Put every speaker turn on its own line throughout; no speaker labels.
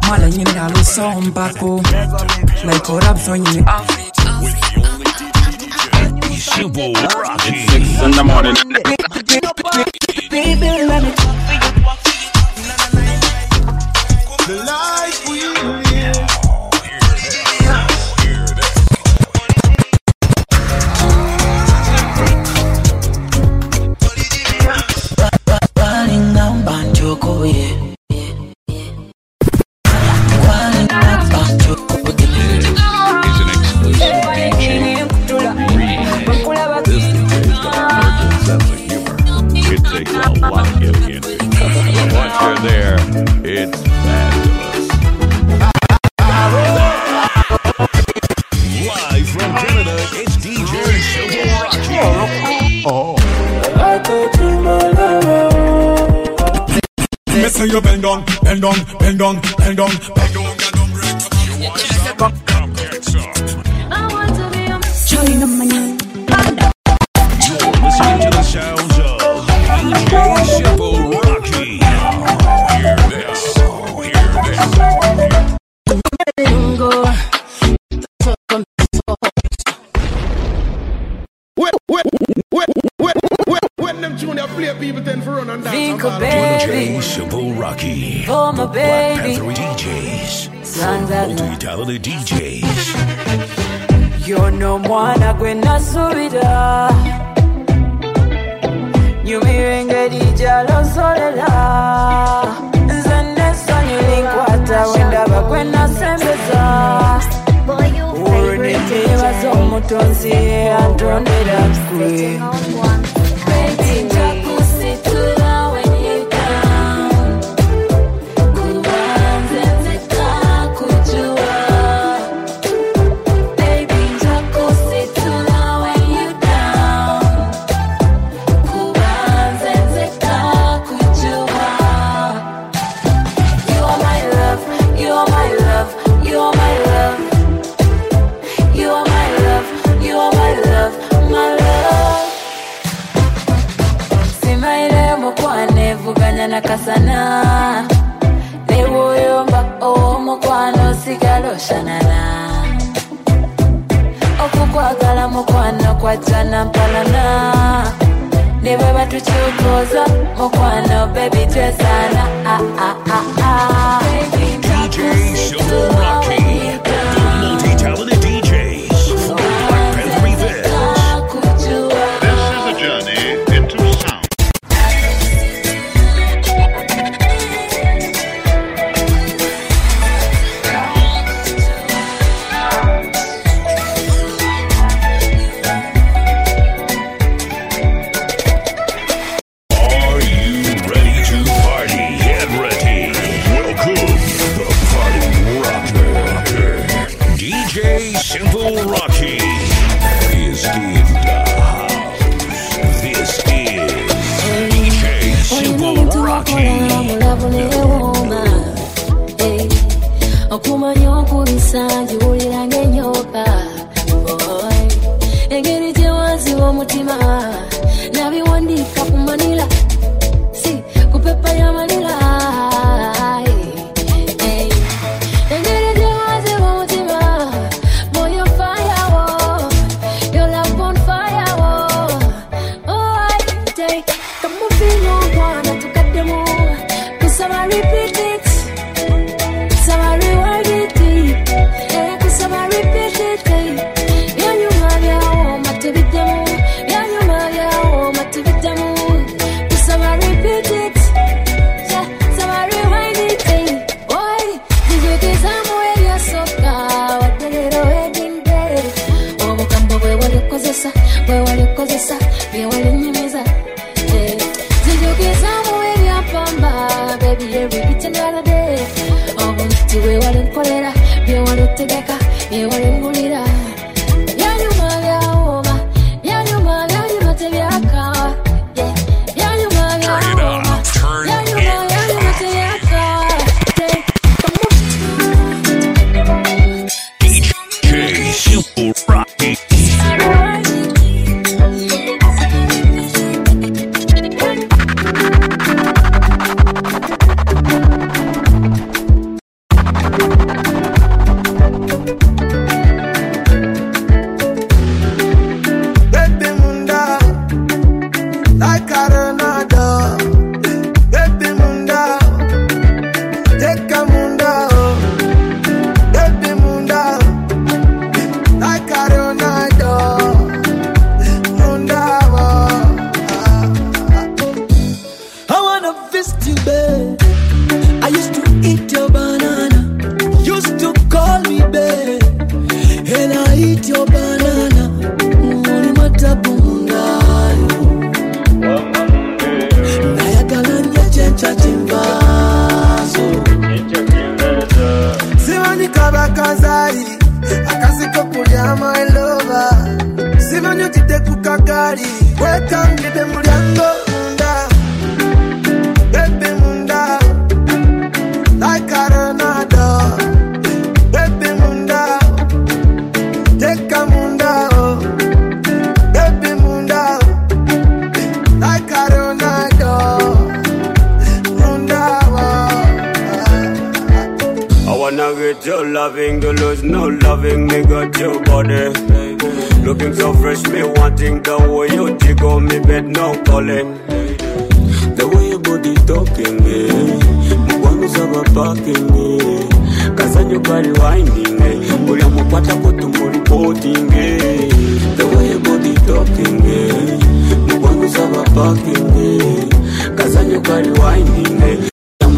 Mala nyina lo son bako. Like corruption in
Simple Rocky.
6 in the morning.
Baby, let me
the life we live.
Balling down Banjoko, yeah. Balling down Banjoko,
Is an exclusive DJ. This is the emergent sense of humor. It takes a lot to get into. Once you're there, it's fabulous. Live from Canada, it's DJ Simple Rocky.
Me say you bend down, bend down, bend down, bend down, bend down,
You're listening to the sounds of DJ Simple Rocky. Hear this. Hear this.
when them tune they play, people tend to run and dance.
DJ Simple Rocky.
For my
Black
baby.
Panther DJs. Multi-talented DJs.
Yo no mwana gwe nasubira nyumirenge dijalo solela nze nesonyi linkwata wendaba gwe nasembeza olunitebaza omutonzi antondera gwe Baby, njakusitula when you down kubanze nzeka kujua Baby, njakusitula when you down kubanze nzeka kujua You are my love, you are my love, you are my love You are my love, you are my love, my love Simaire mukwane vuganya nakasana Lewoyomba omukwano sigalo shanana Okukwagala mukwano kwajana mpalana Nebwe batukyukoza mukwano baby twesana
DJ Simple Rocky. The multi-talented DJs for Black Panther events.
This is a journey into sound.
Are you ready to party? Get ready. Welcome, the party rocker. DJ Simple Rocky is in the house. This is DJ Simple Rocky.
Okumanya okulisanji uliranga enyoka engeri gyewanziwa omutima nabiwandiika ku manila si ku pepa ya manila engeri gyewanziwa omutima boy on fire your love on fire kamufino nkwana tukaddemu kusaba repeat it Sama reward it, kusaba repeat it. Yanyuma byao matubitamu, yanyuma byao matubitamu. Kusaba repeat it, sama reward it. Oi, nijukeza mweli soka, wadelero edinde. Obukambo bwe walikozesa, bwe walinyumiza. Nijukeza mweli apamba, baby every each and every day. Obuti bwe walinkolera, bye walotegeka, bye walingulira. Yanyuma byawooma, yanyuma tebyakawa. Yanyuma byawooma, yanyuma tebyakawa.
DJ Simple Rocky.
wanna get your loving, to lose no loving, me got your body. Looking so fresh, me wanting the way you jiggle me bed, no calling. The way your body talking, mugwangu saba parking, kazanyo body winding, ula mupata kutu muripoting. The way your body talking, mugwangu saba parking, kazanyo body winding.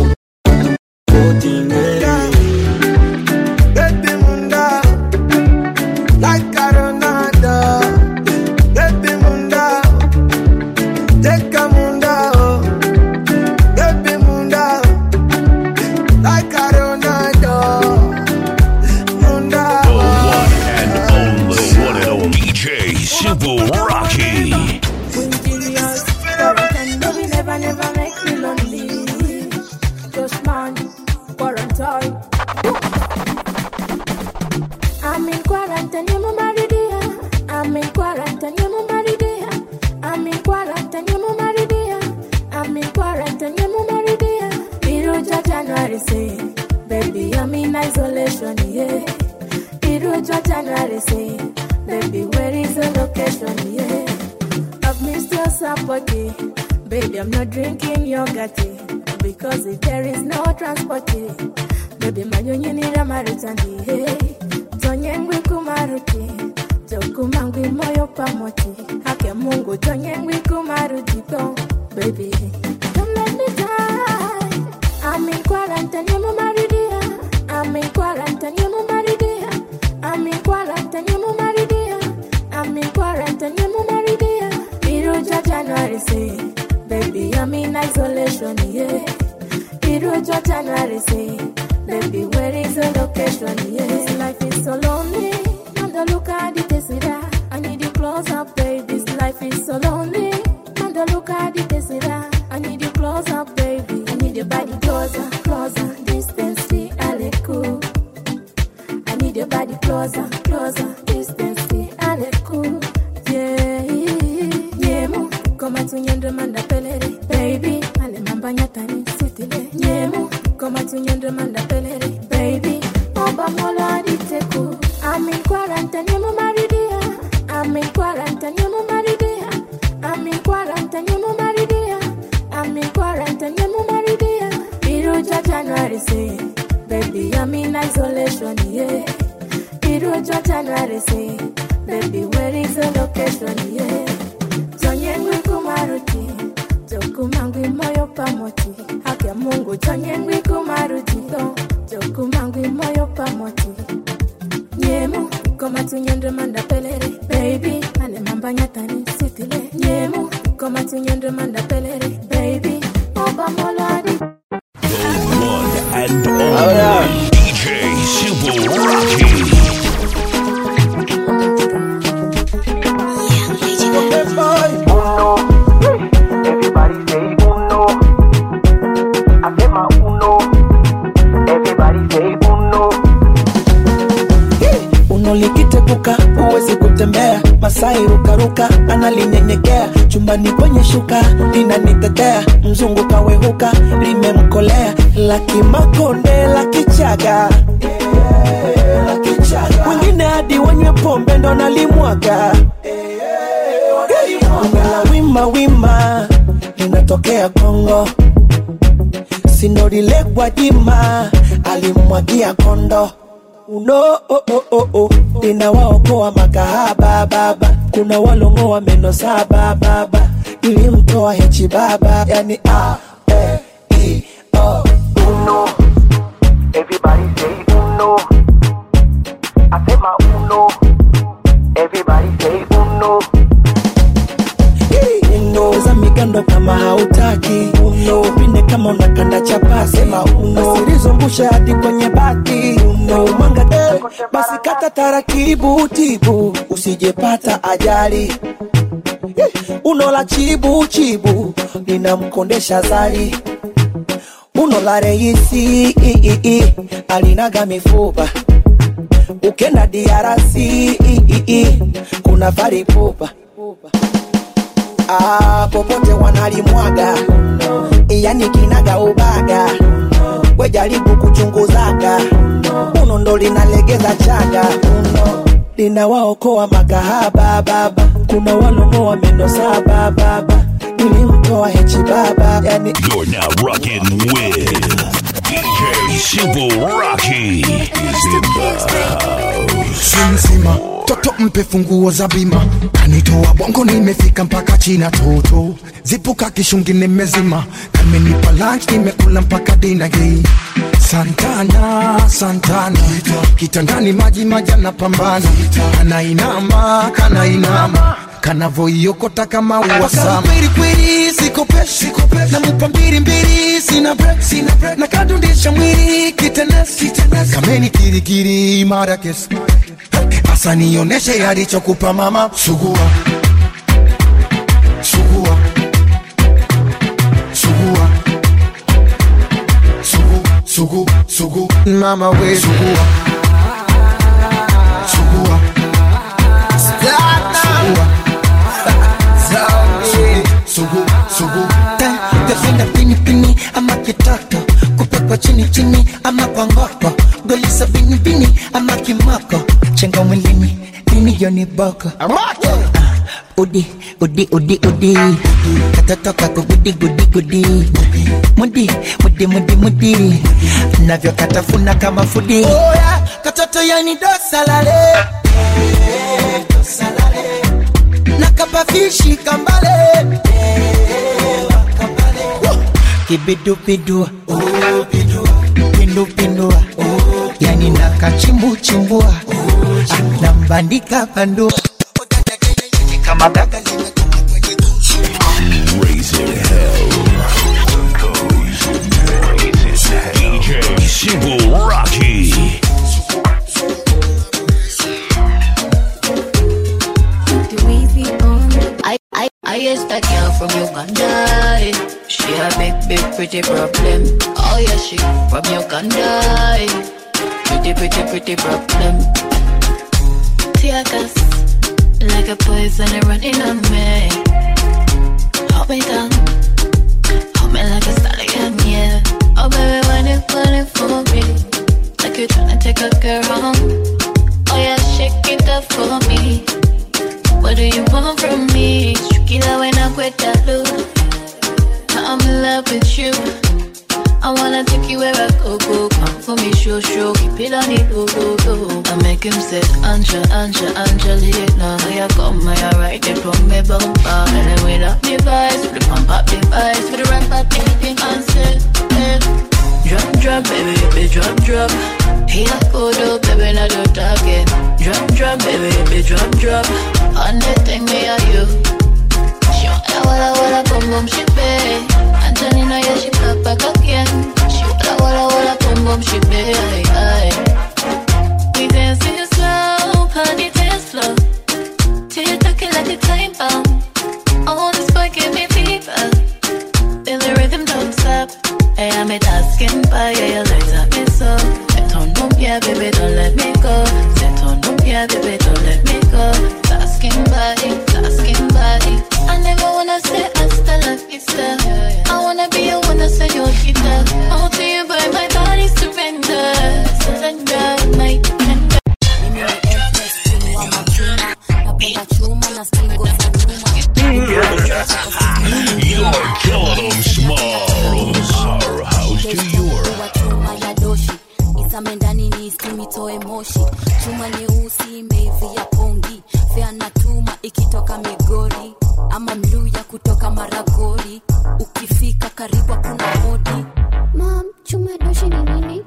Baby, I'm not drinking yogurt because if there is no transport, baby, mayonyi ni ramaritani. Hey, tonyengwi kumaruti, jokumangwi moyo pamoti. Hake Mungu tonyengwi kumaruti to, baby. Don't let me die. I'm in quarantine, you maridia. I'm in quarantine, you maridia. I'm in quarantine, you maridia. I'm in quarantine, you maridia. Iruja January say. Baby, I'm in isolation, yeah. Iruja January say, baby, where is the location, yeah. This life is so lonely, and the look at it is that I need you close up, baby. This life is so lonely, and the look at it is that I need you close up, baby. I need your body closer, closer, distance, see, cool. I need your body closer, closer, distance, see, cool. Yeah, yeah, Koma tunyende manda pelere, baby. Ale mamba nyatani sitile. Nyemu, koma tunyende manda pelere, baby. Oba mola aditeku. I'm in quarantine, yemu maridia. I'm in quarantine, yemu maridia. I'm in quarantine, yemu maridia. I'm in quarantine, yemu maridia. Iruja January say, baby, I'm in isolation, yeah. Iruja January say, baby, where is the location, yeah. Tonyengwi kumaruti, jokumangwi moyo pamoti. Hake Mungu tonyengwi kumaruti to, jokumangwi moyo pamoti. Nyemu, koma tunyende manda pelere, baby. Ale mamba nyatani sitile. Nyemu, koma tunyende manda pelere, baby. Oba moladi.
The one and only DJ Super Rocky.
Likitepuka uwezi kutembea, Masai rukaruka analinyenyekea, chumbani kwenye shuka linanitetea, mzungu kawehuka limemkolea, laki makonde laki chaga, wengine hadi wanywe pombe ndo nalimwaga, la wima wima linatokea Kongo, Sinorile Gwajima alimwagia kondo. Uno oh oh oh oh, ninawaokoa makahaba baba, kuna walongoa meno saba baba, nilimtoa hechi baba, yani A-E-I-O. Uno, everybody say uno. Asema uno, everybody say uno. Uno, za migando kama hautaki. Uno, upinde kama unakanda chapasi. Sema uno, asirizombusha hadi kwenye bati. Uno, mwanga basi kata tarakibu tibu, usijepata ajali. Uno la chibu chibu, ninamkondesha zali. Uno la reisi alinaga mifupa, ukenda DRC kuna faripupa. Popote wanalimwaga, yani kinaga ubaga. wejaribu kuchunguzaga. Uno ndo linalegeza chaga, uno linawaokoa makahaba baba. Kuna walongoa meno saba baba, nilimtoa hechi baba. Yani
you're now rocking with DJ Simple Rocky is in the house.
Simsima, toto mpe funguo za bima. Kanitoa bongo nimefika mpaka China toto. Zipuka kishungi nimezima. Kamenipa lunch nimekula mpaka dinner hii. Santana, Santana kitandani maji majana pambana. Kana inama kanavoiokota kama uwasama. Kwiri kwiri sikopeshi na mupa mbiri sina break na kadundisha mwiri kitenesi kameni kirikiri mara kesi. Asa nioneshe yalichokupa mama. Sugua Sugu mama we sugua Sugu Defenda pini ama kitoko. Kupekwa chini ama kwa ngoko. Golisa bini ama kimoko. Chenga mwilini nini yoni boko. Udi katoto kako gudi mudi navyo katafuna kama fudi. Oh yeah, katoto yani dosalale nakapafishi kambale kibidu pindu yani nakachimbuchimbua nambandika pandua kama daga
Raising hell. DJ Simple Rocky.
I used that girl from Uganda. She a big pretty problem. Oh yeah, she from Uganda. Pretty problem. Tear gas like a poison running on me. Hold me down, hold me like a stallion, yeah. Oh baby, when it for me, like you tryna take a girl home. Oh yeah, shake it up for me. What do you want from me? Shukila when I quit that loop. I'm in love with you. I wanna take you where I go. Come for me, show. Keep it on it, go. I make him say, Angelina. I come, I ride it from me bumper. And then without device, for the pump up device, for the rap up, and say, drop, baby, drop. Here go, though, baby, not your target. Drop, baby, drop. On the thing, me are you. She walla, boom, she pay. Angelina, yeah, she pop back again. She walla, boom, she pay. We dancing slow, party dance slow. Till talking like a time bomb. Oh, this boy give me fever. Feel the rhythm don't stop. Hey, I'm a tasking by, yeah, you light up me so. Set on up, yeah, baby, don't let me go. Set on up, yeah, baby, don't let me go. Tasking by. I never wanna say hasta la vista. I wanna be a one, say your guitar. All to you, but my body surrender my tender.
You're killing them small. Our house to your
Isamendani ni istimitoe moshi. Chuma nyeusi imevia pongi. Fea na tuma ikitoka Migori. Ama Mluya kutoka Maragori. Ukifika karibu kuna hodi. Mom, chuma ya doshi ni nini?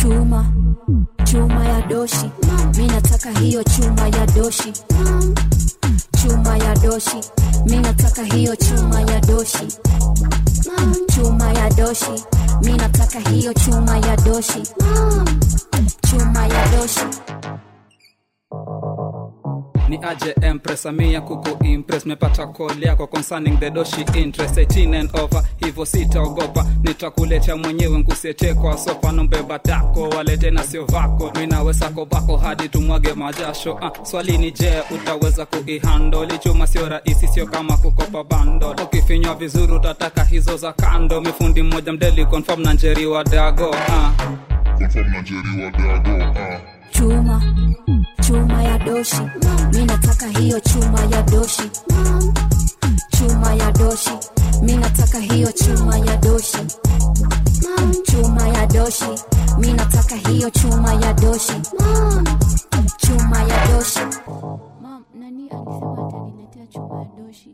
Chuma ya doshi. Mimi nataka hiyo chuma ya doshi. Chuma ya doshi. Mimi nataka hiyo chuma ya doshi. Chuma ya doshi. Mimi nataka hiyo chuma ya doshi. Chuma ya doshi.
Ni ni aje empress amia kuku impress mepata call yako concerning the doshi interest 18 and over hivyo sitaogopa nitakuletea mwenyewe ngusete kwa sofa nombeba tako walete na sio vako mimi nawe sako bako hadi tumwage majasho swali ni je utaweza kuihandle chuma sio rahisi sio kama kukopa bando ukifinywa vizuri utataka hizo za kando mifundi mmoja mdeli confirm na njeri wa dago
confirm na njeri wa dago
Chuma ya doshi, mimi nataka hiyo chuma ya doshi. Chuma ya doshi, mimi nataka hiyo chuma ya doshi. Chuma ya doshi, mimi nataka hiyo chuma ya doshi. Chuma ya doshi. Mom, nani alisema ataniletea chuma ya doshi?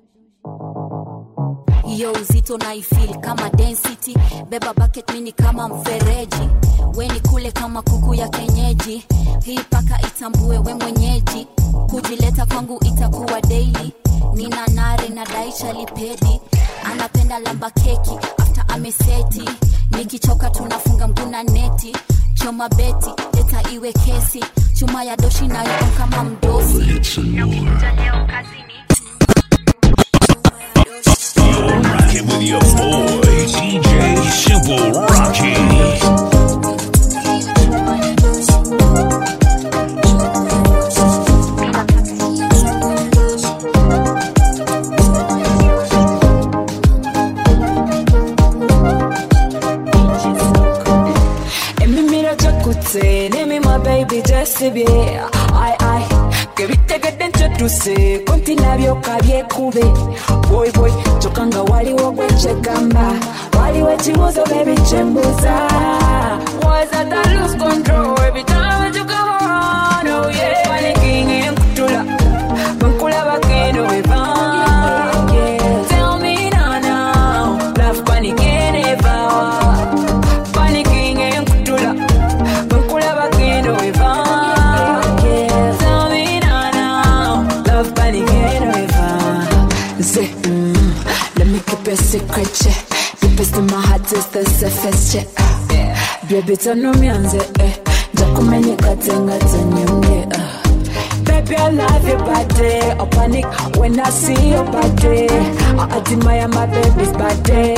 Yo uzito na ifeel kama density, beba bucket mini kama mfereji. Weni kule kama kuku ya kenyeji, hii paka itambue we mwenyeji. Kujileta kwangu itakuwa daily, nina nare na daisha lipedi. Anapenda lamba keki, after ameseti. Nikichoka tunafunga mguna neti. Choma beti, leta iwe kesi. Chuma ya doshi na yuko kama mdosi. Ukikuja leo kazini
You're rocking with your boy, DJ Simple Rocky.
Name my baby just to be I que viste que te introduce continua vyo kabye kube boy chokanga wali wogwe chekamba wali wechimuzo baby chembuza was that I lose control every time you come on oh yeah panicking in kutula bankula bakeno eva tell me now love panicking eva panicking in kutula let me keep a secret, deepest in my heart is the safest check. Baby, tell me on the Jakumeni katenga tanyumye. Baby, I love your body. I panic when I see your body. I admire my baby's body.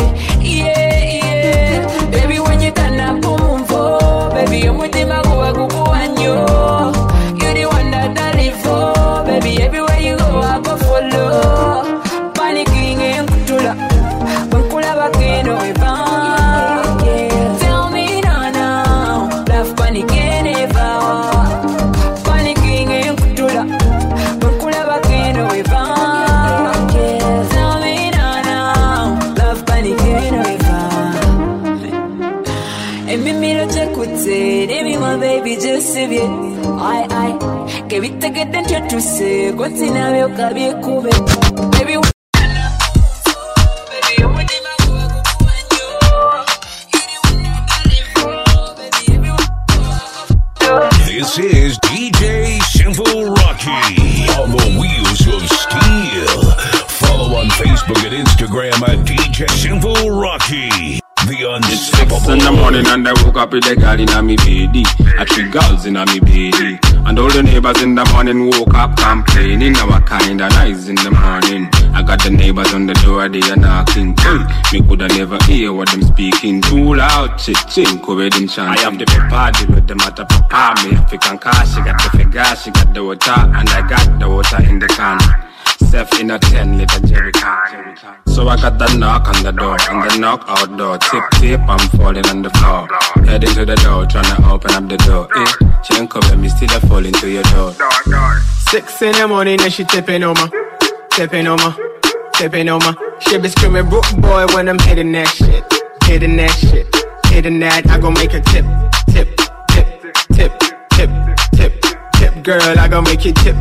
Yeah. Baby, when you turn up, boom, boom, baby, you're with him, I go and you. You're the one that I live for. Baby, everywhere you go, I go follow. Panicking in Kutula, Bankula Bakeno, tell me now, love panicking eva. Panicking in Kutula, Bankula Bakeno, tell me now, love panicking eva. And me lo chekute, name my baby just to be I, que viste que te introduce, continua veo kabye kube, baby.
This is DJ Simple Rocky on the wheels of steel. Follow on Facebook and Instagram at DJ Simple Rocky. The unstoppable.
6 in the morning and I woke up with a girl in me bed. I 3 girls in me bed. And all the neighbors in the morning woke up complaining. Our kind of nice in the morning. I got the neighbors on the door, they are knocking. Me coulda never hear what them speaking. Too loud, chink over them chanting. I have the party with them at the papa. Me have the cash, she got the figure, she got the water, and I got the water in the can. Self in a 10-liter jerry can. So I got the knock on the door, and the knock outdoor. Tip, I'm falling on the floor. Heading to the door, trying to open up the door. She ain't cover me, still I fall into your door.
6 in the morning and she tipping on me. She be screaming, broke boy, when I'm hitting that shit. Hitting that, I gon' make her tip. Girl, I gon' make you tip.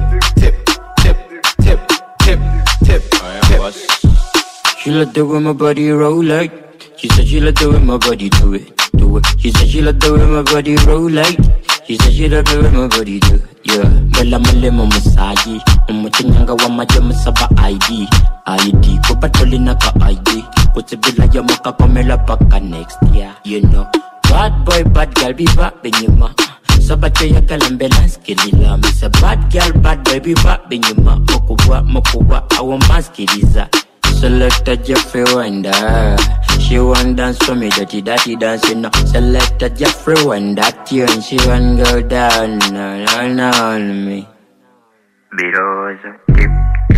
She like the way my body roll like. She said she like the way my body do it. She said she like the way my body roll like. She said she like the way my body do it. Yeah, Bella Malemo Masagi. Umuchanga wa majama saba ID. Ko patoli naka ID. Kote bila ya maka pamela paka next year. You know, bad boy, bad girl, be back benyuma. Sabate ya kalambelanski lila. Miss a bad girl, bad baby, bad binyuma. Mokuwa, I want maskiliza. Select a Jeffrey Wonder. She want dance for me, dirty dance, you know. Select a Jeffrey Wonder tune. She want go down, no, on me. Because dip.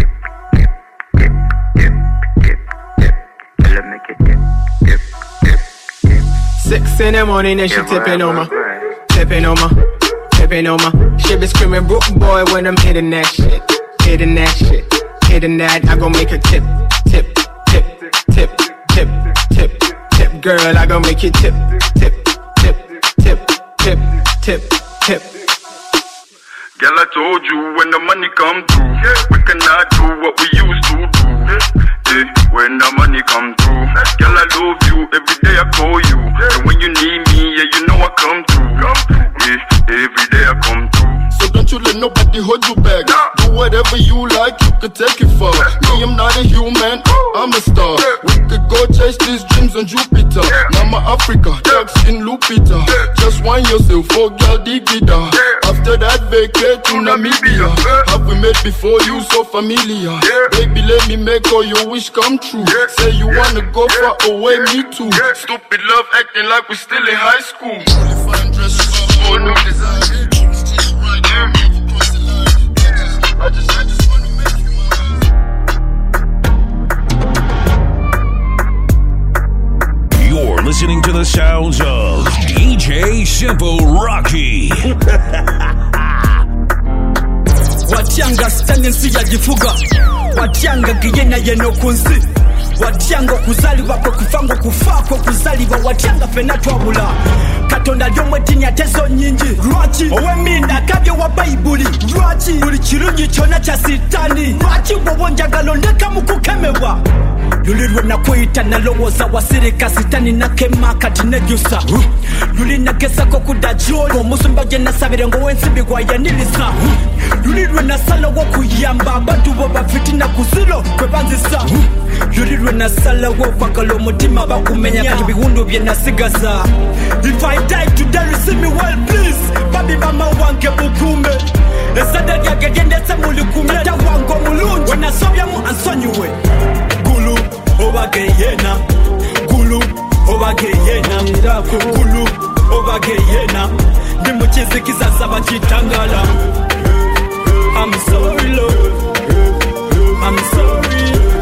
Let me get dip.
6 in the morning and she tipping on my. She be screaming, broke boy, when I'm hitting that shit. Hitting that, I gon' make her tip. Girl, I gon' make you tip.
Girl, I told you when the money come through, we cannot do what we used to do. When the money come through, girl, I love you, every day I call you. And when you need me, yeah, you know I come through. Every day I come through.
So don't you let nobody hold you back. Do whatever you like, you could take it far. Me, I'm not a human, I'm a star. We could go chase these dreams on Jupiter. Mama Africa, dark skin Lupita. Just wind yourself for girl Digida. After that, vacate to Namibia. Have we met before, you so familiar? Baby, let me make all your wish come true. Say you wanna go far away, me too.
Stupid love acting like we still in high school.
Oh, no desire. I just wanna make you mine.
You're listening to the sounds of DJ Simple Rocky.
Watianga standing siya jifuga. Watianga giyena yeno kunsi. Watianga kuzaliwa kwa kufango kufaa kwa kuzaliwa. Watianga fenatu wabula. Katonda lyomwe tinya tezo nyingi. Lwaki owe minda kabye wa baibuli. Lwaki buli kirungi kyona kya sitani. Lwaki wowo njagalo ndeka mukukemewa. Lulirwe nakwita nalowooza wasirika sitani nakema kati nejjusa. Luli nagesako kudajoli omusumba gye nasabire ng'owensimbi gwayaniriza. Lulirwe nasalawo kuyamba abantu bo bafitina ku ziro kwe banzisa. Lulirwe nasalawo kwagala omutima bakumenya kati biwundu bye nasigaza. If I die today receive me well please. Babi mama wange bukume. Esada lyage lyendese mulikumye. Tata wange omulungi wenasobyamu ansonyiwe. Gulu obageyena. Gulu obageyena. Gulu obageyena. Ndi mukizikiza saba kitangala. I'm sorry love, I'm sorry.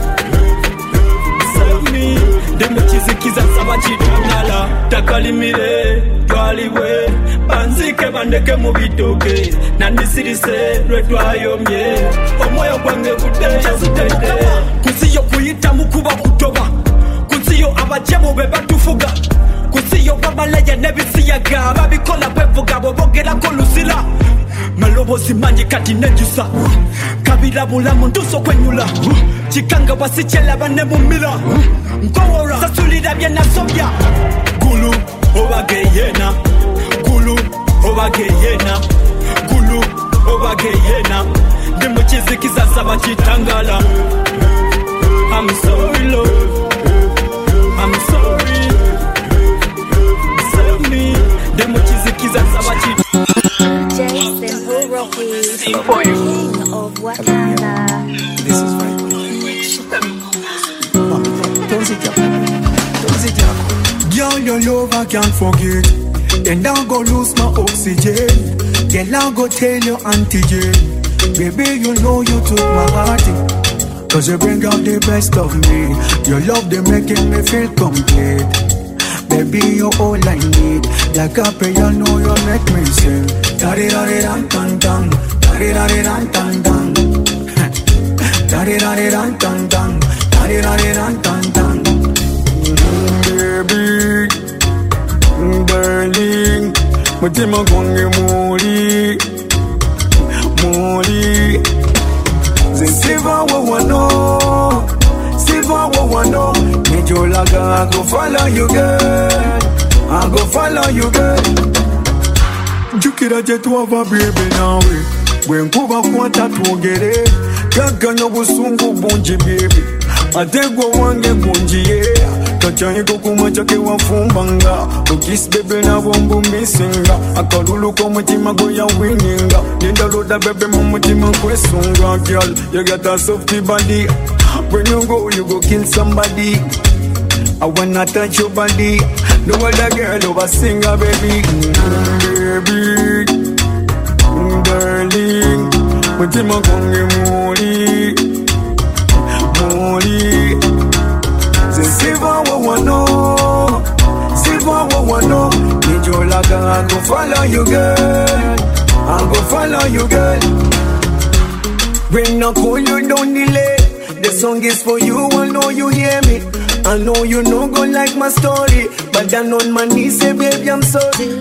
Save me. Ndi mukizikiza saba kitangala. Takalimire twaliwe banzike bandeke mu bitoke nandisirise lwe twayomye omwoyo gwange gudde kusiyo kuyita mukuba kutoba kusiyo abajemu be batufuga kusiyo babalaya nebisiyaga babikola bevuga bobogerako lusira malobozi manyi kati nejjusa kabira bulamu ntuso kwenyula kikanga basikyela bane mumira nkowora sasulira bye nasobya Gulu obageyena. Gulu obageyena. Gulu obageyena. Ndi mukizikiza saba kitangala. I'm sorry love, I'm sorry. Save me. Ndi mukizikiza saba kitangala.
Simple Rocky, king of Wakanda.
This is right. Girl, your love I can't forget. Then I go lose my oxygen. Then I go tell your auntie Jane. Baby, you know you took my heart in. Cause you bring out the best of me. Your love, they making me feel complete. Baby, you're all I need. Like a piano, you make me sing. Da-di-da-di-dan-tan-tan. Da-di-da-di-dan-tan-tan. Da-di-da-di-dan-tan-tan. Da-di-da-di-dan-tan-tan. Baby, darling, mutima gwange muli, muli. Siva wawano, Nijolaga, I go follow you girl, I go follow you girl. Jukira jetu ava baby nawe, wenkuba kwata tuogere, gaganyo busungu bunji baby, adegwa wange bunji yeah.
akachai kukumacha kewafumbanga ukis bebe na wombu misinga akalulu kwa mutima goya wininga nenda roda bebe mu mutima kwesunga girl you got a softy body when you go kill somebody I wanna touch your body no other girl over singer baby baby darling mutima konge moli Siva wano Need your laga, I go follow you girl I go follow you girl When I call you don't delay The song is for you, I know you hear me I know you no go like my story But down on my knees say baby I'm sorry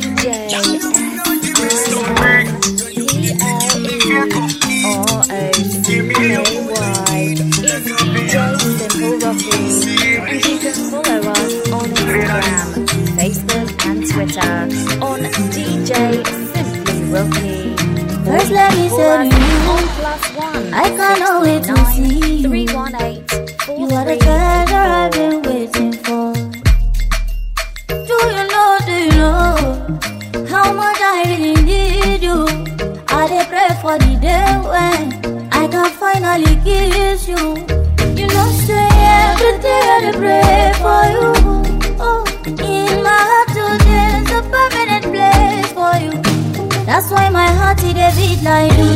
Simple Rocky. And you can follow us on Instagram, Facebook and Twitter on DJ Simply Rocky.
First let me say to you, I can't wait to see you.
318
You are the treasure I've been waiting for. Do you know how much I really need you? I dey pray for the day when I can finally kiss you. You know, say every day I dey pray for you. Oh, in my heart today's a permanent place for you. That's why my heart it dey beat like do.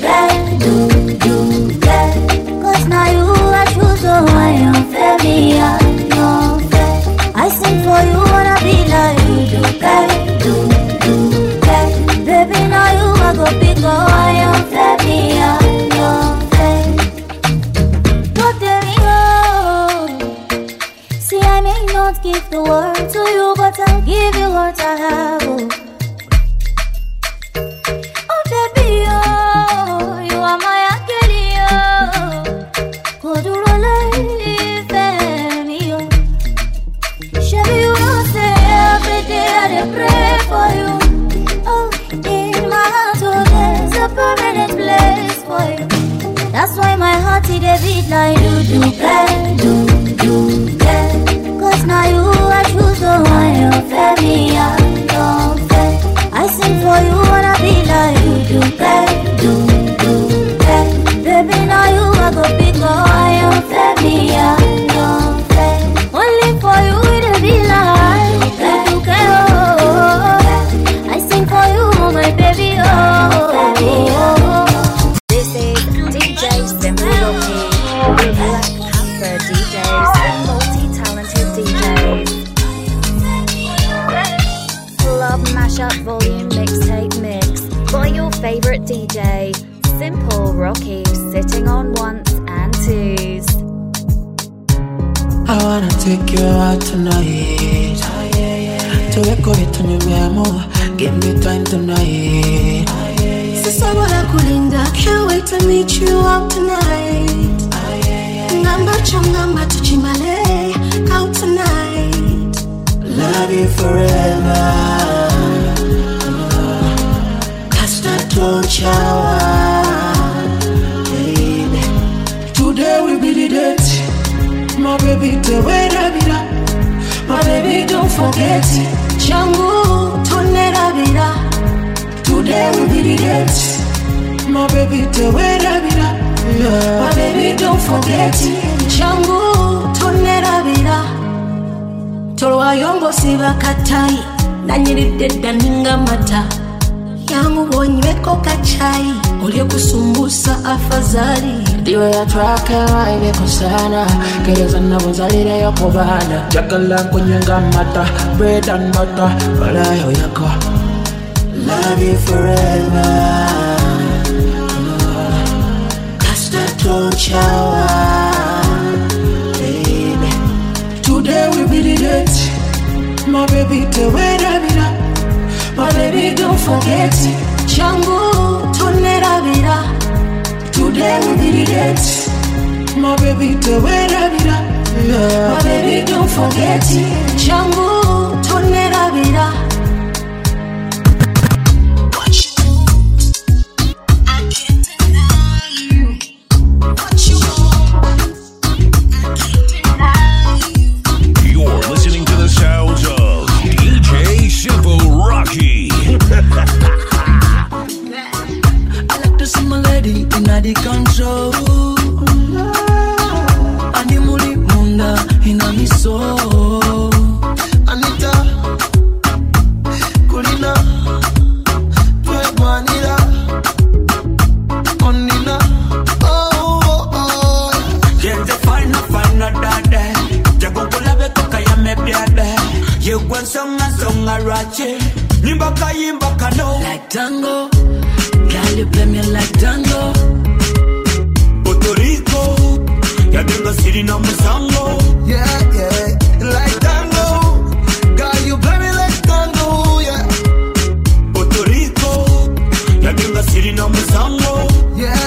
Cause now you I choose, so I am fair, me I am fair. I sing for you, wanna be like you do. Baby, now you I go pick up, I am fair, me I am fair. Don't tell me no. See, I may not give the world to you, but I'll give you what I have. Oh baby, oh, you are my Akeli, oh. Kodurole, me, oh. Shabby, you don't say every day I dey pray for you. Oh, in my heart, oh, there's a permanent place for you. That's why my heart it dey beat like do. Cause now you I choose, so I am fair, me I am fair. I sing for you, wanna be like you do. Baby, now you I go pick up, I am fair, me I am fair. Only for you it'll be like do. I sing for you, my baby, oh.
This is DJ Simple Rocky. Black Panther DJs and multi-talented DJs. Club Mashup Volume Mixtape Mix by your favorite DJ, Simple Rocky, sitting on ones and twos.
I wanna take you out tonight. To decorate on your memo, give me time tonight.
Sasa wala kulinda, can't wait to meet you out tonight. Ngamba changamba tuchimale out tonight.
Love you forever. Casta tonchawa, baby. Today will be the date. My baby, the way I be that. My baby, don't forget it. Changu, tonera vida. Today will be the date. My baby, the way I be that. My baby, don't forget it. Changu, tonera vida. Tolwa yongo siva katai. Nanyiride daninga mata. Yangu wonyweko kachai. Ulye kusumbusa afazali. Diwe ya trake waive kusana. Kereza na wazalire yoko bana. Jagala kunyanga mata. Bread and butter. Walayo yako. Love you forever. Casta tonchawa, baby. Today will be the date. My baby, the way I be that. My baby, don't forget it. Changu, tonera vida. Today will be the date. My baby, the way I be that. My baby, don't forget it. Changu, tonera vida.
You're
inna the control. And the muli munda inna me soul. Anita, Kulina, Twe Manila, Onina. Gente fine dada. Jago kulabe toka ya mebiade. You want songa rache. Nimbaka yimbaka no. Like tango, girl you play me like tango. Puerto Rico, ya tengo city no musango. Yeah, like tango, girl you play me like tango. Yeah, Puerto Rico, ya tengo city no musango. Yeah.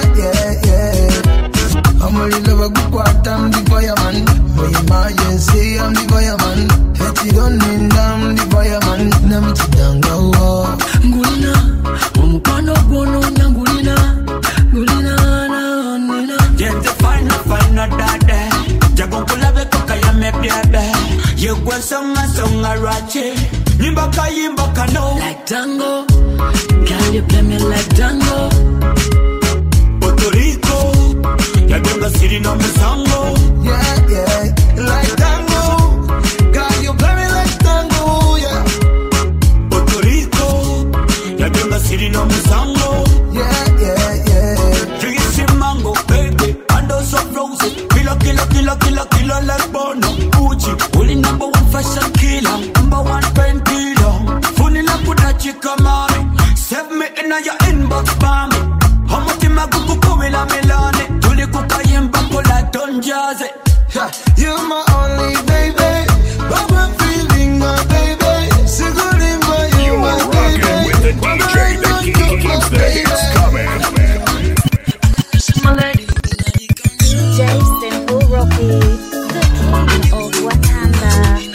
I'm only love a good part, I'm the fireman. My emergency, I'm the fireman. Let it on in, I'm the fireman. Namchi dango. Ngulina, umukano bono nyangulina. Ngulina na onina. Gente fine dada. Jago kulabe toka ya mebiade. Yegwa songa rache. Yimbaka no. Like tango, can you play me like tango? Puerto Rico, ya tengo city no musango. Yeah, like tango. God, you play me like tango, yeah. Puerto Rico, ya tengo city no musango. Yeah. Drinking mango, baby, and also roses. Killer like Bono. Gucci, only number one fashion killer, number one painkiller. Funny like Buddha chica mommy. Save me in your inbox, mommy. How much in my Google Kumila Milani? Tuli Kukayimba Kola Don Jazzy. You're my only baby, but I'm feeling my baby. Sigurima, you're my baby.
You're rocking with the DJ that keeps the hits coming.
DJ Simple Rocky, the king of Wakanda.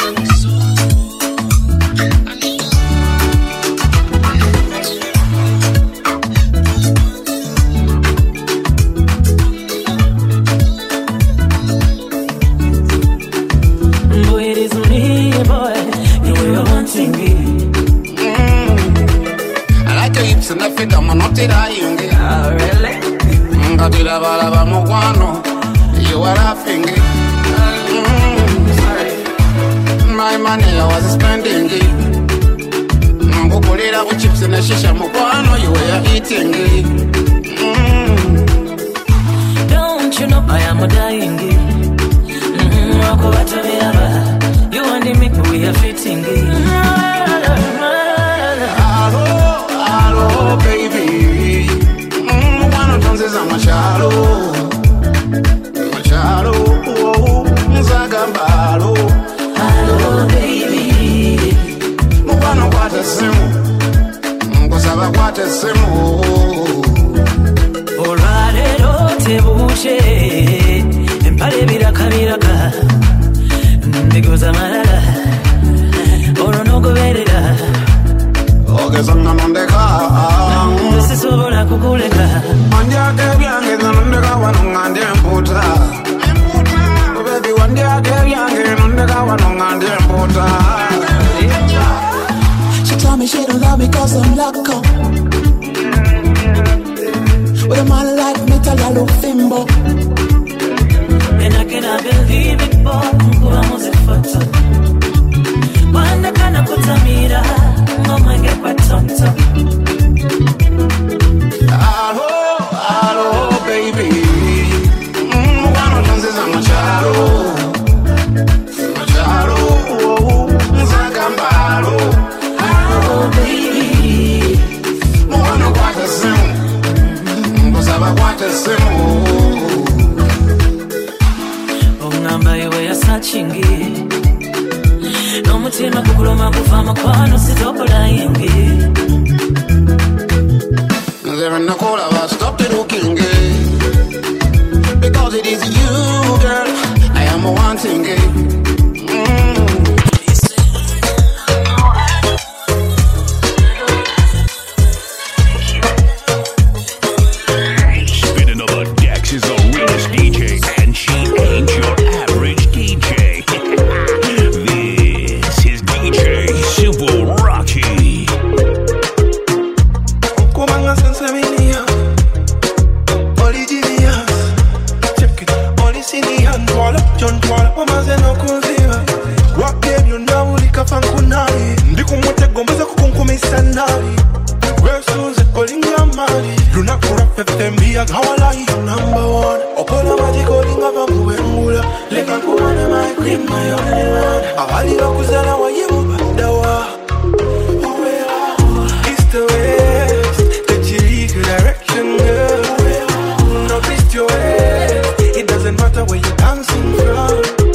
You are laughing. My money I was spending. Mbukulira with chips and a shisha mukwano you were eating.
Don't you know I am dying? You and me we are fitting.
Hello, baby. One of those is a machado. Zagambalo.
Hello, baby.
Mwana kwata simu. Kusaba kwata simu.
Olwalero tebuche. Empale biraka. Ndigoza malala. Olonogoberera.
Ogeza nonondeka.
Sisobola kukuleka.
Manjake byange nonondeka wanongande mputa. Baby, one day I get young and I want on
She told me she don't love me cause I'm loco. With a man like me, tell her look fimbo. And I cannot believe it, boy. Vamos a foto. Cuando cana puta mira, mama get patonto.
Hello, baby. One of those is a machado. Zagambalo.
Oh, baby.
Mwana kwata simu. Kusaba kwata simu.
Ongamba yewe ya sachingi. No mutima kukuloma kufa makwano sitokola yengi.
Pepembia kawala you number one. Okola majiko linga vangu wengula. Leka kuwane my queen my only one. Awali wakuzala wa yimu badawa. East to west, the chilique direction girl. North east to west, it doesn't matter where you're dancing from.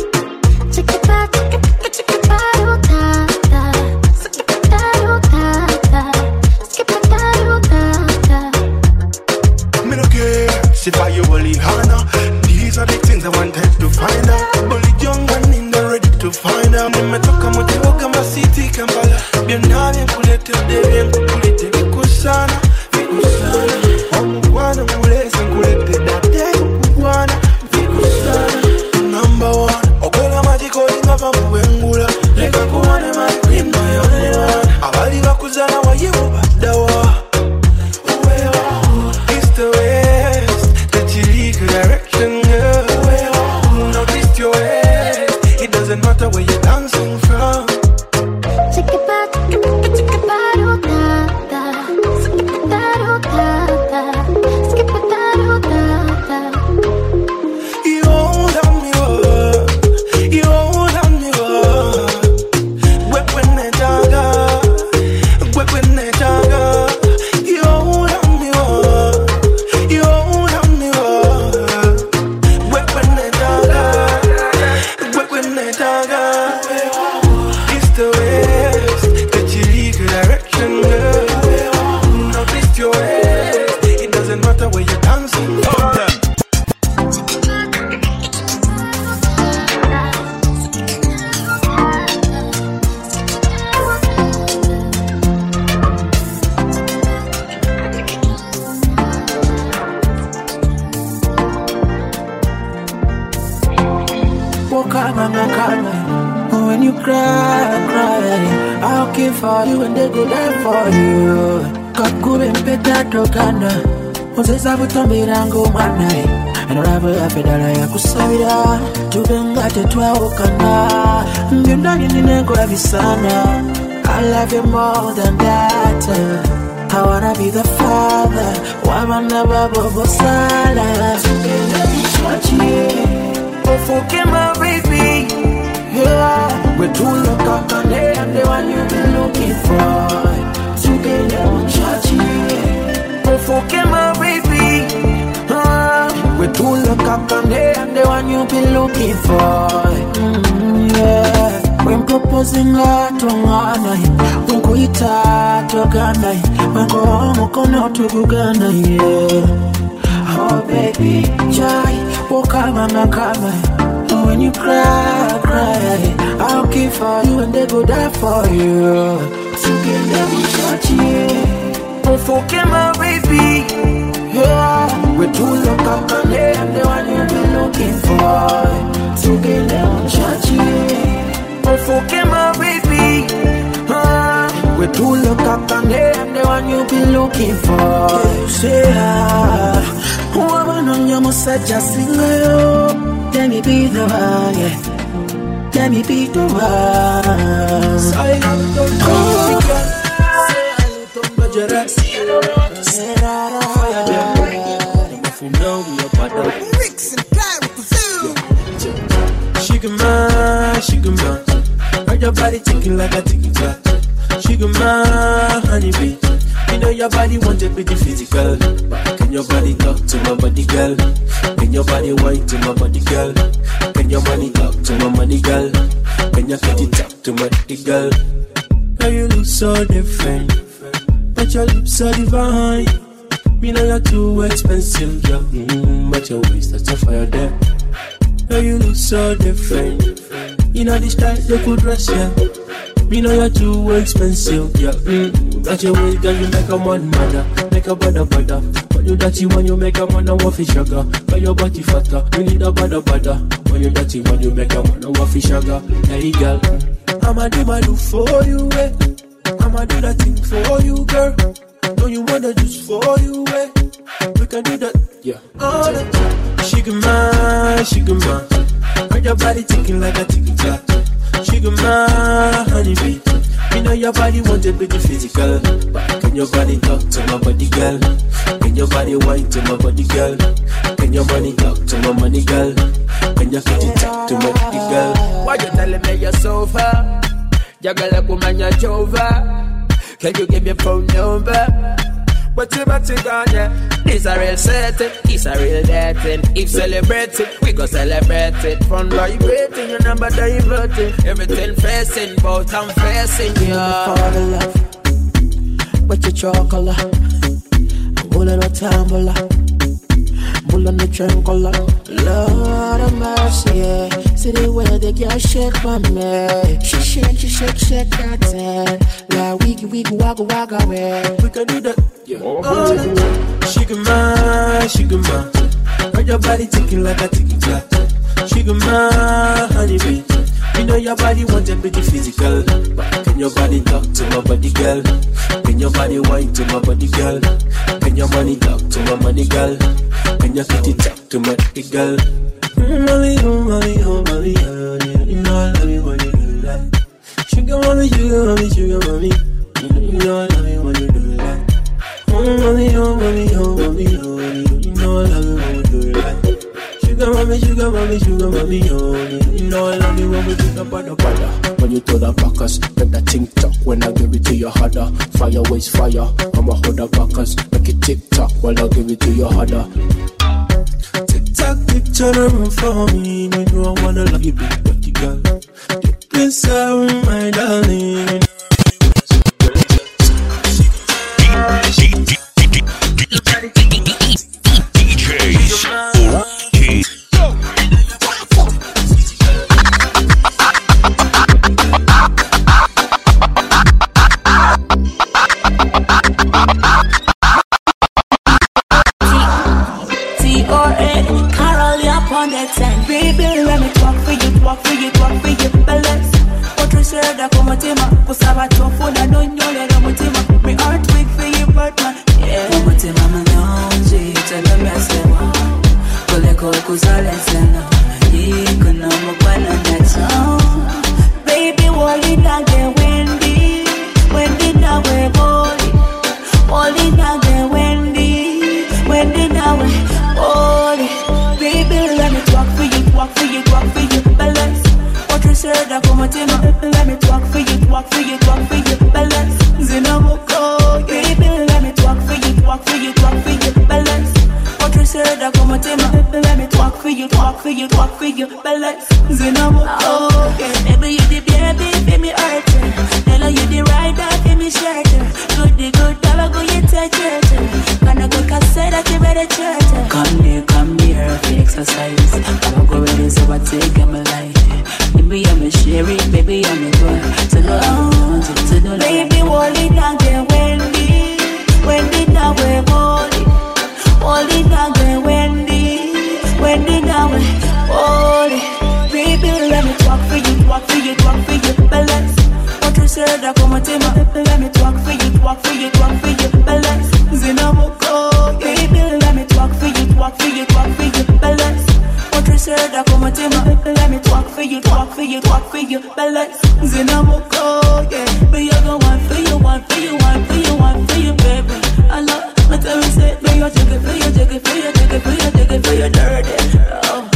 If I you only Hana, these are the things I wanted to find out. Only young and in the ready to find out. Nimetoka Motivoka City Kampala. Bienale kulete devi kulete vikusana, vikusana. Omukwana mulese kulete date kukwana, vikusana. Number one, okola majiko linga vamu wengula. Leka kuwane my queen my only one. Abali bakuzana wa yimu badawa. East to west, direction, girl. Now this your head. It doesn't matter where you're dancing from.
Take it back, oh, da, da. Skip it, oh, da, da. Skip it, oh, da, da.
You hold on me, you hold on me, when they jaga, when they jaga. You hold on me, you hold on me, when they jaga. East to west, the chilique direction, girl. Now east to west, it doesn't matter where you're dancing from. When you cry, I'll care for you and they go die for you. Kakube mpeta tokana, Moses abutambirango manai. And whatever I fedala ya kusabira, tubengate twaokana. Mbindani ninengo avisana. I love you more than that. I wanna be the father. Wamana babo sala. Ofoke my baby, yeah. We're two look up and they and the one you've been looking for. Together on chachi. Ofoke my baby, we're two look up and they and the one you've been looking for. Yeah. When proposing to Ghana, Unkuita to Ghana, Mango to Ghana, yeah. Oh baby, Jai, Wakama Nakama. When you cry, I'll care for you and they go die for you. Together we touch it. Oh, forget my baby, yeah. We're two look up and they and the one you've been looking for. Together we touch it. Oh, forget my baby, yeah. We're two look up and they and the one you've been looking for. Say woman on your musaja single. Let me be the one, yeah. Let me be the one. Say Sugar man, heard your body ticking like a ticky clock. Sugar man, honeybee. You know your body wanted pretty physical. Can your body talk to my body, girl? Can your body wine to my body, girl? Can your money talk to my money, girl? Can your kitty talk to my kitty, girl? Now you look so different, but your lips are divine. Me know you're too expensive, girl. But your waist, that's a fire there. Now you look so different. You know this type they could dress, yeah. Me know you're too expensive, yeah. Got your waist, girl, you make a man mother, make a butter. When you dirty, when you make a man a waffy sugar. Got your body fatter, you need a butter. When you dirty, when you make a man a waffy sugar. Hey girl, I'ma do my do for you, eh. I'ma do that thing for you, girl. Know you wanna just for you, eh. We can do that, yeah. All the time. Sugar man. Heard your body ticking like a ticky clock. Sugar man, honeybee. You know your body wanted pretty physical. But can your body talk to my body, girl? Can
Can your body wine to my body, girl? Can your money talk to my money, girl? Can your kitty talk to my kitty, girl?
Why you telling me you're so far? You got like woman, you're Jova. Can you give me your phone number? But you got ya. This a real setting, this a real dating. If celebrating, we go celebrate it. Fun vibrating, your number diverting. Everything facing, both I'm facing, yeah.
Fall in love with your chocolate. I'm pulling a tumbler. Pulling the triangle. Lord of mercy, yeah. See the way the girl shake for me. She shake that thing. Like we wagga wagga away. We can do that. Yeah. Oh, sugar man. Ride your body ticking like a ticky clock. Sugar man, honey bee. You know your body wants a pretty physical. But can your body talk to my body, girl? Can your body wine to my body, girl? Can your money talk to my money, girl? Can your kitty talk to my kitty, girl? Mommy, oh, mommy, oh, mommy, oh, you know I love you when you do that. Sugar mommy, sugar mommy, sugar mommy. You know I love you when you do that. Oh, mommy, oh, mommy, oh, mommy, oh, you know I love you when you do that. Sugar mommy, sugar mommy, sugar mommy, oh, you know I love you when we do the bada. When you throw the backers, let that ting talk. When I give it to your harder, fire waste fire. I'ma hold the backers, make it tick tock while I give it to your harder. Tick tock, tick turn around for me. You know I wanna love you, big body girl. Deep inside, my darling.
Baby, let me talk for you, balance. What you said, I come to my Kusaba phone, I don't know that I'm with me heart weak for you, but yeah. I'm with my lounge, tell them I say, Koleko Kusalesana, you can know my one on that song. Baby, Wally, not get Wendy, now we're Wally, Wally, not get Wendy, now we're Wally. Baby, let me talk for you, balance. What you said, I come to my. Let me talk for you, balance. Zinamoko, baby, let me talk for you, balance. What you said, I come to my. Let me talk for you, balance. Zinamoko, baby, you the baby, baby, hurt. Tell you the rider, baby, shelter. Good, dollar, go you touch it. Gonna go cassette, that you better church. Come here, for exercise. I'm go ready, so I take my life. Baby, I'm a sherry, baby, I'm a boy. So no, baby, Wally, now get Wendy, now we're Wally, now get Wendy, now we're Wally. Baby, let me talk for you, balance. What you said, I come to my. Let me talk for you, balance. Zinamoko, baby, let me talk for you, balance. What you said, I come to my. Let me talk for you, balance. Zinamoko, yeah. But you're the one for you, baby. I love my time, say, but you're for your dirty. Oh.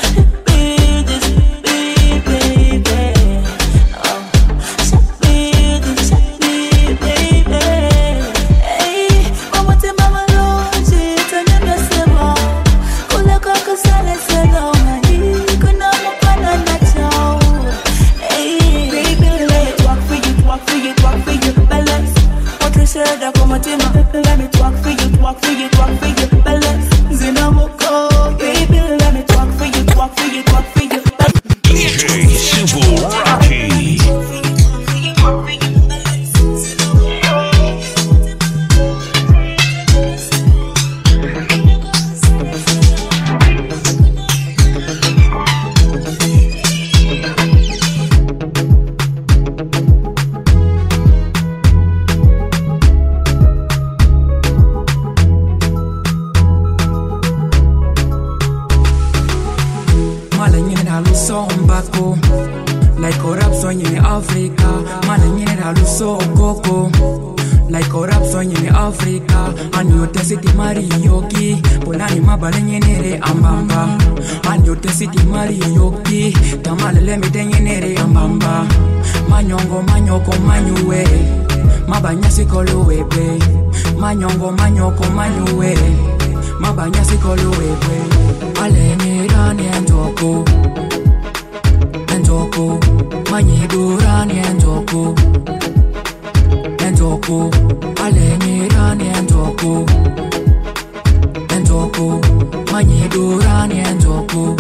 Let me talk for you, balance. Zinamoko, baby, let me talk for you,
DJ Simple Rocky.
Like corruption in Africa, man, I need a luso coco. Like
corruption in Africa. And you city Mari Yoki. Polani mabalenyenere ambamba. And you city Mari Yoki. Tamale mitenyenere ambamba. Manyongo manyoko manyuwe. Mabanyasi koluwepe. Manyongo manyoko manyuwe. Mabanyasi koluwepe. Alenirani enjoko. Enjoko. Manyidurani enjoko. Enjoko. Alenirani enjoko. Enjoko. Manyidurani enjoko.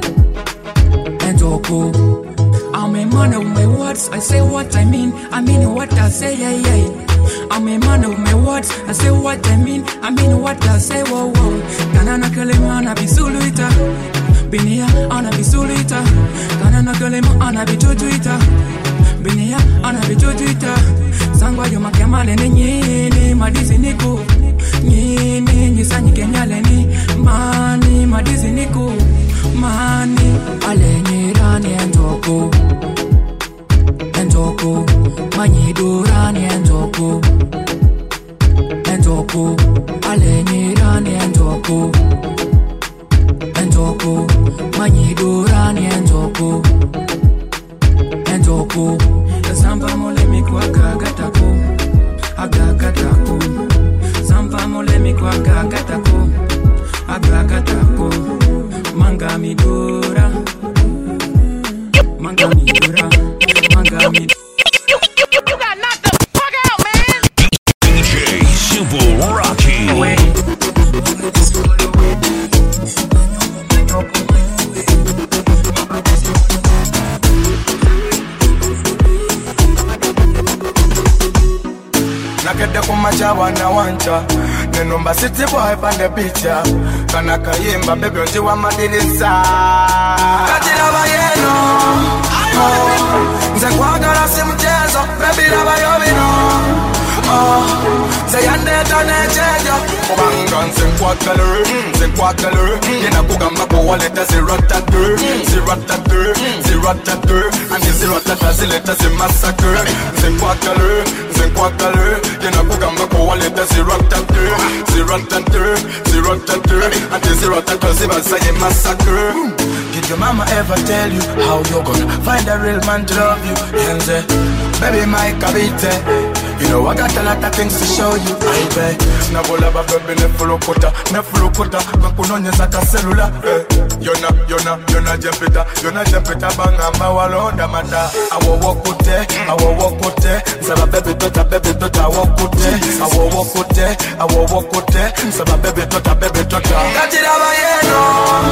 Enjoko. I'm a man of my words, I say what I mean what I say, yeah, yeah. I'm a man of my words, I say what I mean what I say, whoa, whoa. Kanana kalema ana bisuluita, binia ana bisulita. Kanana kalema ana bitutuita, binia ana bitutuita. Sangwa yo makemale ni nyini, madizi niku nyini, njisanyi kenyale ni mani, madizi niku mani. Alenyirani enjoko. Enjoko, manyidurani enjoko. Enjoko, alenyirani enjoko. Enjoko, manyidurani enjoko. Enjoko, Zampa mole miku agagatako. Agagatako. Zampa mole miku agagatako. Agagatako. Manga midura. Manga midura. You got knocked the fuck out, man.
DJ Simple Rocky.
Nakede kumacha wana wancha Nenomba city boy pande picha Kana kayimba baby onjiwa madirisa Kajira bayeno Nze kwagala si mchezo baby laba yobino Nze yandeta nechejo Kubanga nze nkwagala Yena kugamba kuwaleta ziratatu Andi ziratata zileta zimasakre Nze nkwagala Yena kugamba kuwaleta ziratatu Andi ziratata zibasaye masakre. Did your mama ever tell you how you're gonna find a real man to love you? Yenze, baby my kabite. You know I got a lot of things to show you. I bet. Nabola ba baby nefulukuta. Makunonyeza ka cellular. Yona jempita banga mawalonda mata. Awo wokote. Saba baby tota wokote. Awo wokote. Saba baby tota. Kajira bayeno.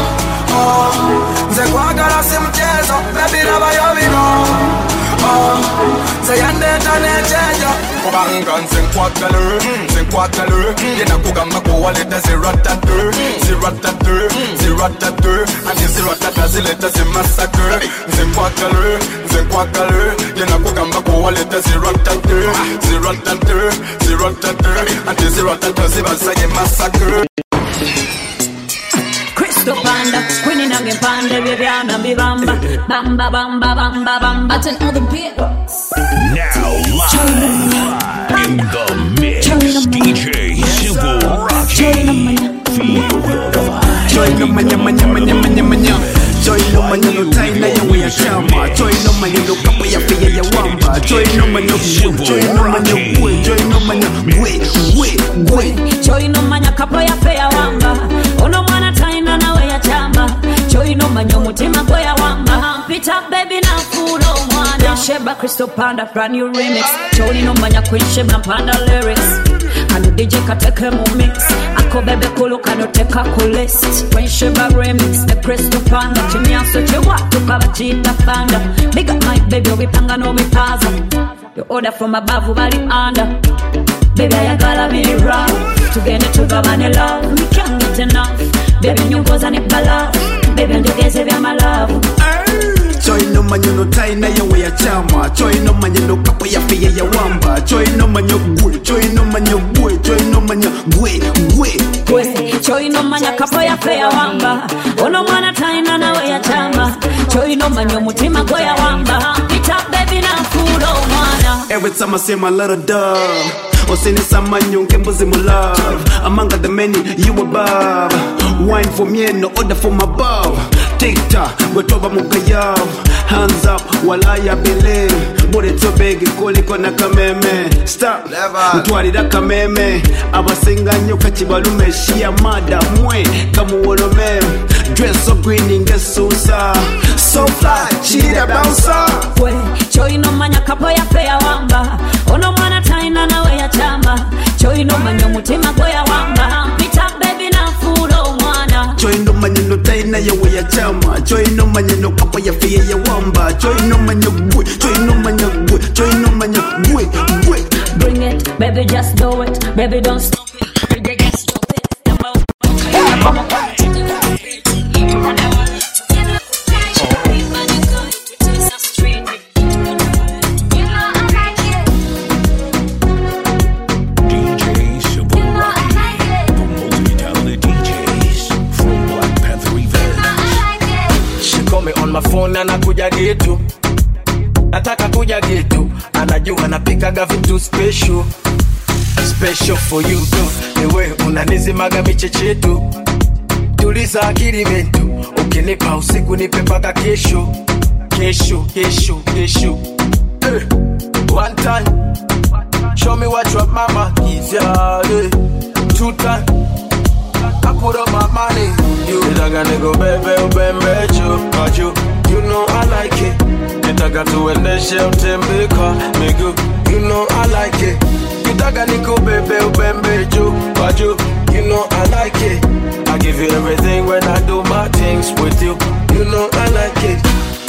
Nze kwagala si mchezo, baby laba yobino. Nze yandeta nechejo. Kubanga nze nkwagala Yena kugamba kuwaleta ziratatu Andi ziratata zileta zimasakre. Nze nkwagala Yena kugamba kuwaleta ziratatu Andi ziratata zibasaye masakre.
Crystal Panda, winning again Panda, baby, I'm a bamba, bamba. I turn all the beats.
Now live in the mix, DJ Simple Rocky. Feel the vibe.
Joy no manya. Joy no manya no time na ya we shamba. Joy no manya no kapo ya fiya ya wamba. Joy no manya gwe. Joy no manya gwe.
Joy no manya kapo ya fiya wamba. Ono mwana taina na we ya chamba. Joy no manya mutima gwe ya wamba. Pita baby na fulo mwana. Sheba Crystal Panda brand new remix. Joy no manya Queen Sheba Panda lyrics. Kanu DJ kateke mu mix. Ako bebe kulu kanu teka kulist. Queen Sheba remix the Crystal Panda. Chimi aso chewa tukaba chita panda. Big up my baby wipanga no mipaza. You order from above body under. Baby I gotta be rough. Tugende tugabane love. We can't get enough. Baby nyungoza ni bala. Baby ndogeze vya my love.
Joy no manya no time na ya we chama. Joy no manya no kapo ya fiya ya wamba. Joy no manya gwe. Joy no manya gwe.
Joy no manya kapo ya fiya wamba. Ono mwana taina na we ya chamba. Joy no manya mutima gwe ya wamba. Pita baby na fulo mwana.
Every time I say my little dove,
Osinisa manyonke mbuzi mu love. Among the many you above. Wine for me no order from above. Tic-tac, wetoba mukayav. Hands up, while I believe. Body too big, koli kona kameme. Stop, mtuarida kameme. Abasinga nyoka chibalume. Shia mada mwe, kamu wolome. Dress so green ingesusa. So fly, chida bouncer.
We, choi no manya kapo ya fea wamba. Ono mwana taina na we ya chamba. Choi no manya mutima go ya wamba. Pita baby na furo mwana.
Choi no manya no taina ya we ya chama. Choi no manya no kapo ya fea ya wamba. Choi no manya gwe, choi no manya gwe, choi no manya gwe, gwe.
Bring it, baby just do it. Baby don't stop it. Baby just stop it.
My phone anakuja getu, nataka kuja getu, anajua napikaga vitu special, special for you too. Ewe unanizimaga michechetu, tuliza akili mentu, ukinipa usiku nipe paka kesho, kesho, kesho, kesho. One time, show me what your mama gives ya. 2 times, I put up my money. You nitaka go bebe ubembe chu. You know I like it. Nitaka tuendeshe utembeka miguu. You know I like it. Nitaka niko bebe ubembe chu. You know I like it. I give you everything when I do my things with you. You know I like it.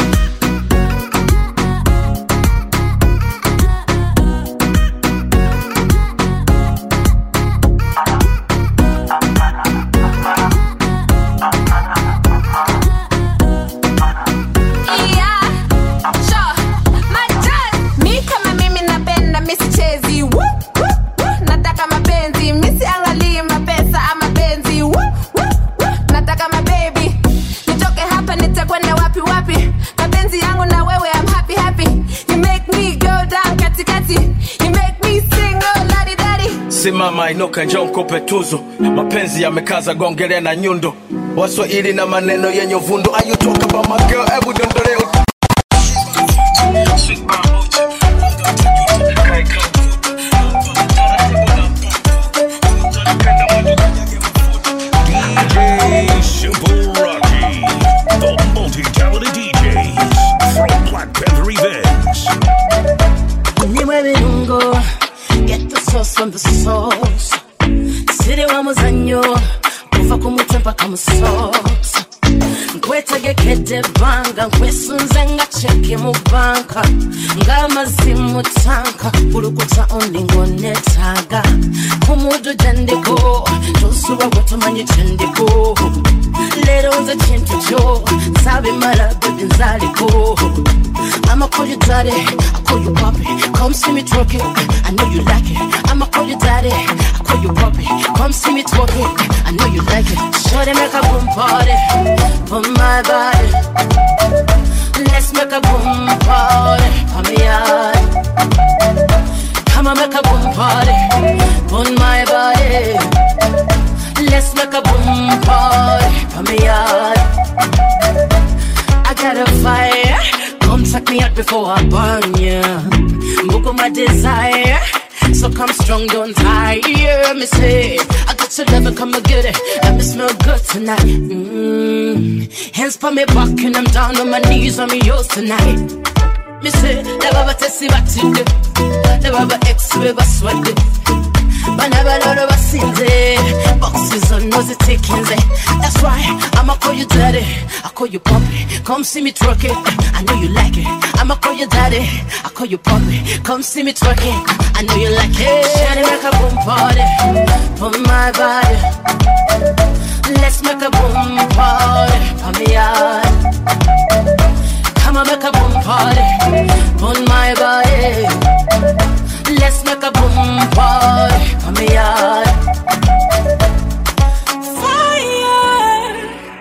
Simama inuka njoo nikupe tuzo. Mapenzi yamekaza gongele na nyundo. Waswahili na maneno yenye uvundo. Are you talk about my girl? Ebu dondole
DJ Simple Rocky, the multi-talented DJs from Black Panther Events.
Get the sauce from the sauce. City wa muzanyo kuva kumutwe mpaka musauce. Nkwetege kete banga nkwesunze nga cheke mu banka. Ngamazimu tanka urukuta oningo netaga. Kumudu jandiko Josuwa watamanye jandiko. Lero nze chintu cho sabi mara baby nzaliko. I'ma call you daddy, I call you papi. Come see me twerking, I know you like it. I'ma call you daddy, I call you papi. Come see me twerking, I know you like it. Shorty make a boom party, boom my body. Let's make a boom party, on me yard. Come on make a boom party, boom my body. Let's make a boom party, on me yard. I got a fire. Come suck me out before I burn ya. Mbuko my desire. So come strong, don't tire. Me say, I got your love and come and get it. Let me smell good tonight. Hands for me back and I'm down on my knees on me yours tonight. Me say, never test what you do. Never ex never sweat it. But never know what sinze. Boxes on nose taking it. That's why I'ma call you daddy. I call you puppy. Come see me twerking. I know you like it. I'ma call you daddy. I call you puppy. Come see me twerking. I know you like it. Shawty make a boom party. Boom my body. Let's make a boom party. On me yard. Come on make a boom party. Boom my body. Let's make a boom party. On me yard. Fire,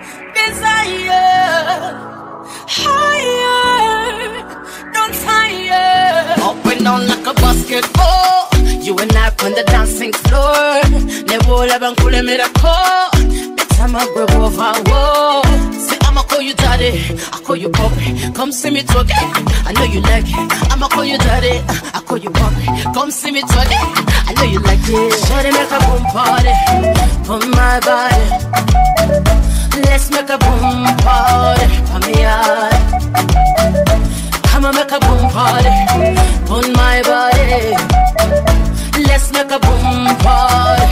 desire, higher, don't tire. Up and down like a basketball. You and I on the nkulemera ko betama gwe over whoa. See I'ma call you daddy, I call you poppy. Come see me talk, I know you like it. I'ma call you daddy, I call you poppy. Come see me talk, I know you like it. Shawty make a boom party, for my body. Let's make a boom party, for me yard. I'ma make a boom party, on my body. Let's make a boom party.